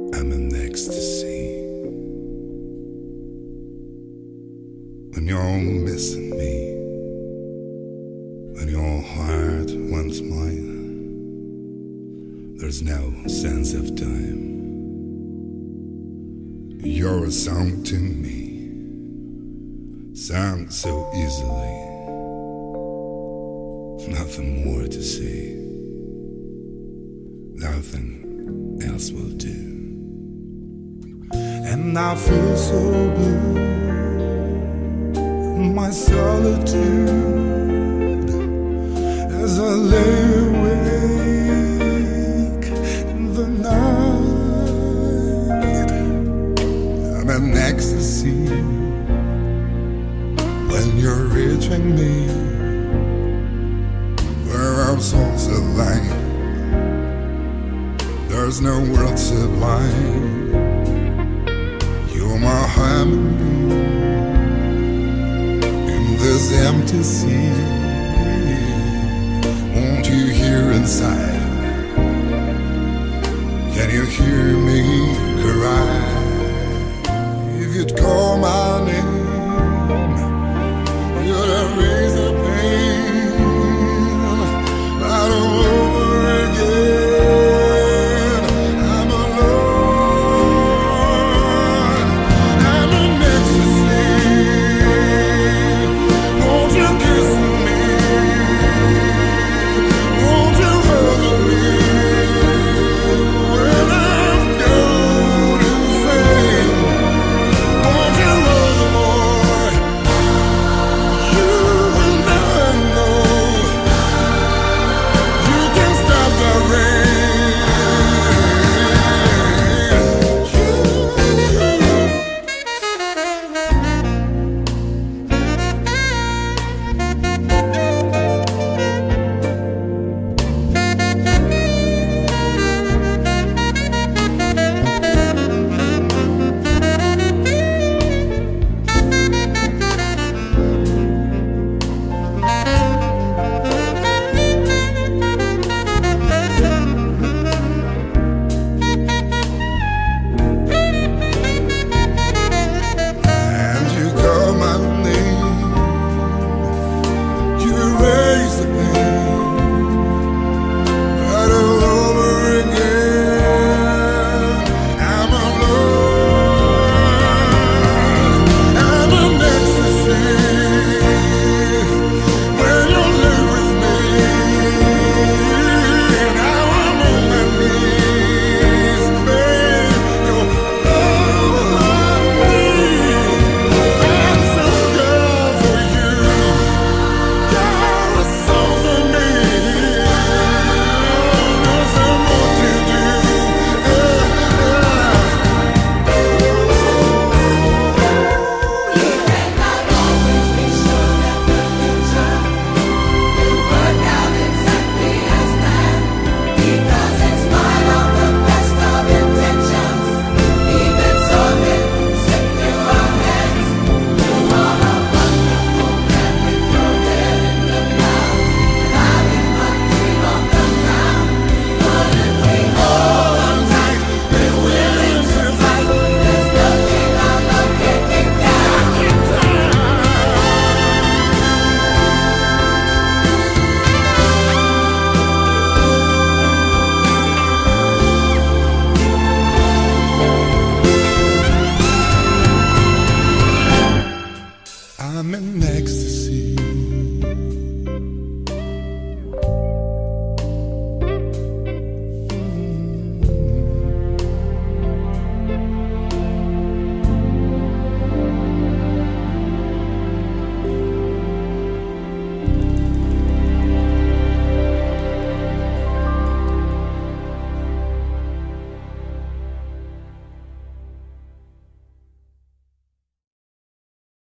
I'm in ecstasy. When you're missing me, when your heart wants mine, there's no sense of time. You're a song to me, sung so easily. Nothing more to say, nothing else will do. And I feel so blue in my solitude as I lay awake in the night. I'm in ecstasy when you're reaching me, where our souls align. There's no world sublime. You're my harmony in this empty sea. Won't you hear inside? Can you hear me cry? If you'd call my name, you'd erase the pain right all over again. I'm alone, I'm in ecstasy. Won't you kiss me? Won't you hug me? When I've gone insane, won't you hug more? You will never know. You can stop the rain. And you call my name, you erase the pain right all over again. I'm alone, I'm in ecstasy when you live with me. Now I'm on my knees, babe. You're all I need. I'm so good for you. You're a soul for me. Nothing more to do. I'm in ecstasy